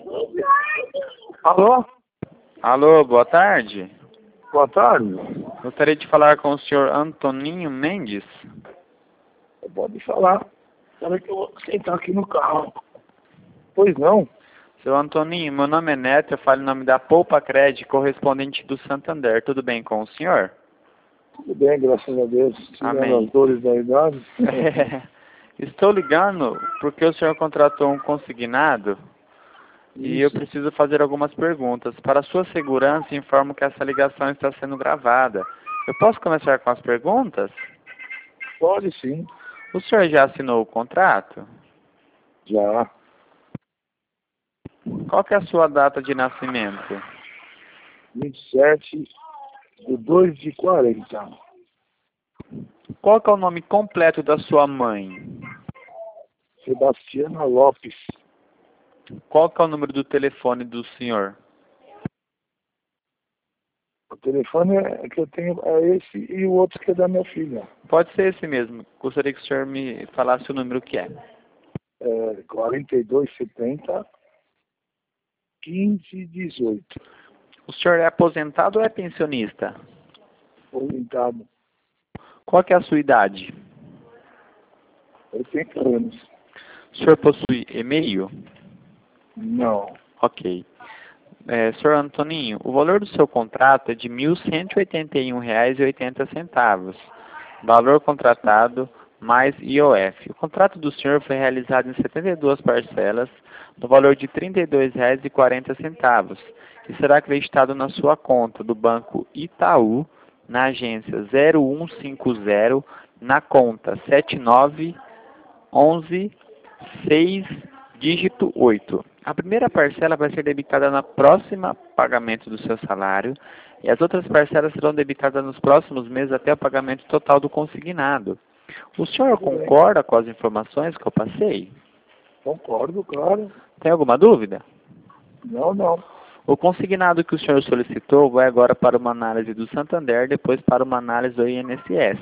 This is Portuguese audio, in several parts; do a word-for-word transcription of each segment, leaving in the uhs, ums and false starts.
Alô? Alô, boa tarde. Boa tarde. Gostaria de falar com o senhor Antoninho Mendes. Pode falar. Espera que eu vou sentar aqui no carro. Pois não? Seu Antoninho, meu nome é Neto, eu falo em nome da Poupa Cred, correspondente do Santander. Tudo bem com o senhor? Tudo bem, graças a Deus. Tirando Amém. as dores da idade. É, estou ligando porque o senhor contratou um consignado e eu Isso. preciso fazer algumas perguntas. Para sua segurança, informo que essa ligação está sendo gravada. Eu posso começar com as perguntas? Pode sim. O senhor já assinou o contrato? Já. Qual que é a sua data de nascimento? vinte e sete de dois de quarenta. Qual que é o nome completo da sua mãe? Sebastiana Lopes. Qual que é o número do telefone do senhor? O telefone é, que eu tenho é esse e o outro que é da minha filha. Pode ser esse mesmo. Gostaria que o senhor me falasse o número que é. É quarenta e dois setenta quinze dezoito. O senhor é aposentado ou é pensionista? Orientado. Qual que é a sua idade? oitenta anos. O senhor possui e-mail? Não. Ok. É, senhor Antoninho, o valor do seu contrato é de mil cento e oitenta e um reais e oitenta centavos. Valor contratado mais I O F. O contrato do senhor foi realizado em setenta e duas parcelas, no valor de trinta e dois reais e quarenta centavos, que será acreditado na sua conta do Banco Itaú, na agência zero um cinco zero, na conta sete nove um um seis dígito oito. A primeira parcela vai ser debitada na próxima pagamento do seu salário e as outras parcelas serão debitadas nos próximos meses até o pagamento total do consignado. O senhor concorda com as informações que eu passei? Concordo, claro. Tem alguma dúvida? Não, não. O consignado que o senhor solicitou vai agora para uma análise do Santander, depois para uma análise do I N S S.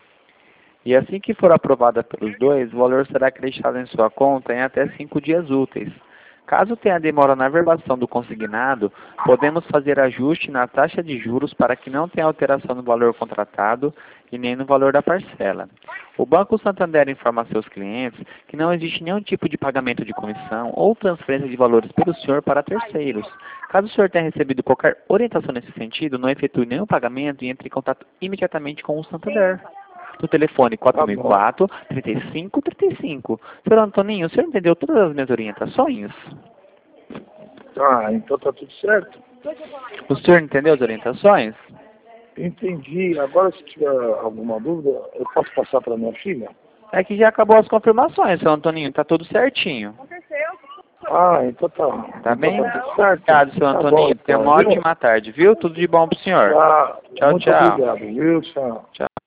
E assim que for aprovada pelos dois, o valor será acreditado em sua conta em até cinco dias úteis. Caso tenha demora na verbação do consignado, podemos fazer ajuste na taxa de juros para que não tenha alteração no valor contratado e nem no valor da parcela. O Banco Santander informa a seus clientes que não existe nenhum tipo de pagamento de comissão ou transferência de valores pelo senhor para terceiros. Caso o senhor tenha recebido qualquer orientação nesse sentido, não efetue nenhum pagamento e entre em contato imediatamente com o Santander. No telefone quatro mil e quatro, trinta e cinco, trinta e cinco. Senhor Antoninho, o senhor entendeu todas as minhas orientações? Ah, então tá tudo certo. O senhor entendeu as orientações? Entendi. Agora, se tiver alguma dúvida, eu posso passar para minha filha? É que já acabou as confirmações, senhor Antoninho. Tá tudo certinho. Ah, então tá. Tá então bem? tá tudo certo. Obrigado, senhor Tá Antoninho. bom, Tenha então, uma viu? ótima tarde, viu? Tudo de bom pro senhor. Tá. Tchau, Muito tchau. obrigado, viu? Tchau. Tchau.